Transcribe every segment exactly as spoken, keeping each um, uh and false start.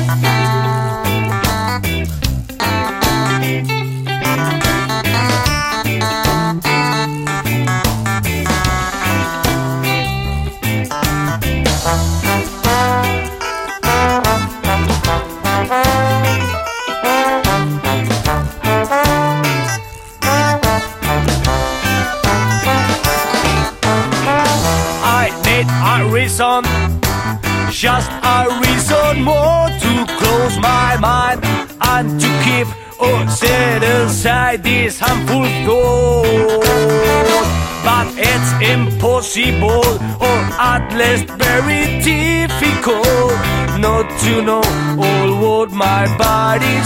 A reason, just a reason more to close my mind and to keep or set aside this harmful thought. But it's impossible, or at least very difficult, not to know all what my body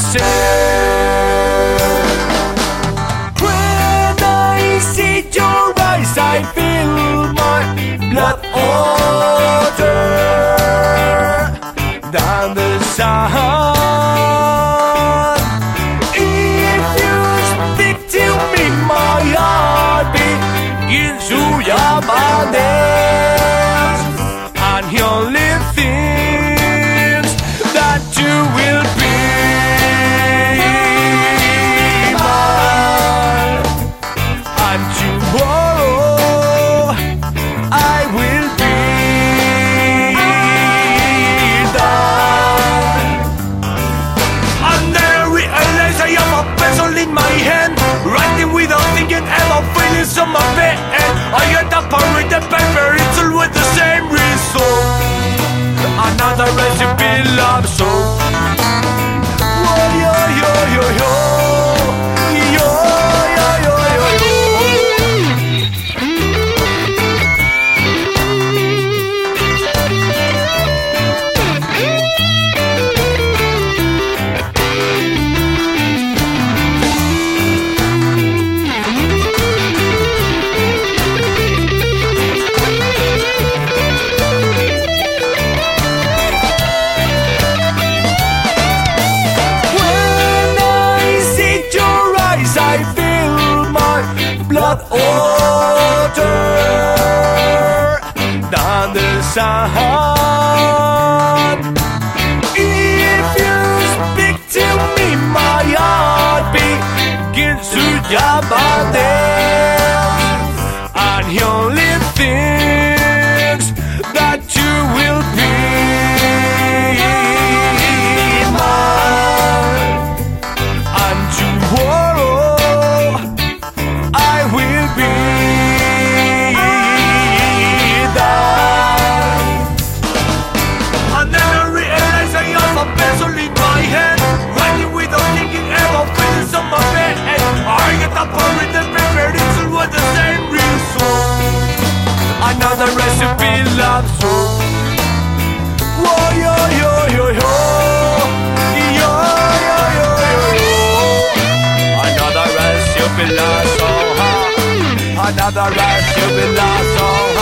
says. When I see your eyes, I feel my blood order down the sun. If you speak to me, my heart begins to jump and dance, and the only things that you will be mine, and tomorrow I will be done. And then I realize I have a pencil in my hand, writing without thinking about feelings on my bed. I get up and read the paper, it's always the same result. Another recipe love song. Whoa, yo, yo, yo, yo. Yo, yo, yo, yo, yo. I feel my blood order down the sun. If you speak to me, my heart begins to jump and dance, and the only things that you will be mine, and tomorrow another recipe love song. Whoa, yo, yo, yo, yo. Yo, yo, yo, yo, yo. Another recipe love song. Another recipe love song.